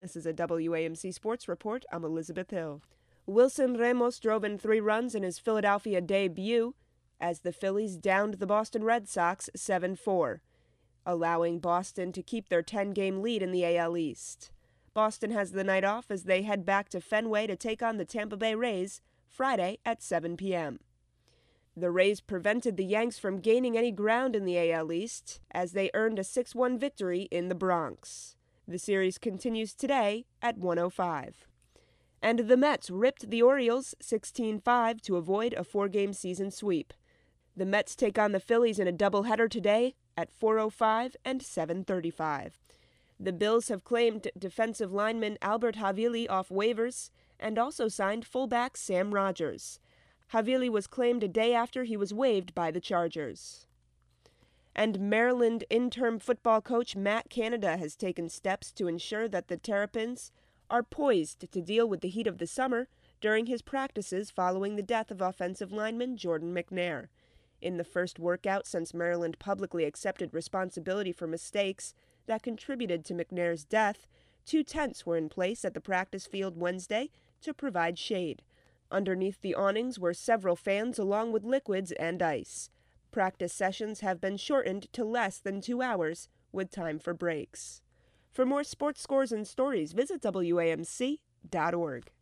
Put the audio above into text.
This is a WAMC Sports Report. I'm Elizabeth Hill. Wilson Ramos drove in 3 runs in his Philadelphia debut as the Phillies downed the Boston Red Sox 7-4, allowing Boston to keep their 10-game lead in the AL East. Boston has the night off as they head back to Fenway to take on the Tampa Bay Rays Friday at 7 p.m. The Rays prevented the Yanks from gaining any ground in the AL East as they earned a 6-1 victory in the Bronx. The series continues today at 1:05. And the Mets ripped the Orioles 16-5 to avoid a 4-game season sweep. The Mets take on the Phillies in a doubleheader today at 4:05 and 7:35. The Bills have claimed defensive lineman Albert Havili off waivers and also signed fullback Sam Rogers. Havili was claimed a day after he was waived by the Chargers. And Maryland interim football coach Matt Canada has taken steps to ensure that the Terrapins are poised to deal with the heat of the summer during his practices following the death of offensive lineman Jordan McNair. In the first workout since Maryland publicly accepted responsibility for mistakes that contributed to McNair's death, 2 tents were in place at the practice field Wednesday to provide shade. Underneath the awnings were several fans along with liquids and ice. Practice sessions have been shortened to less than 2 hours, with time for breaks. For more sports scores and stories, visit WAMC.org.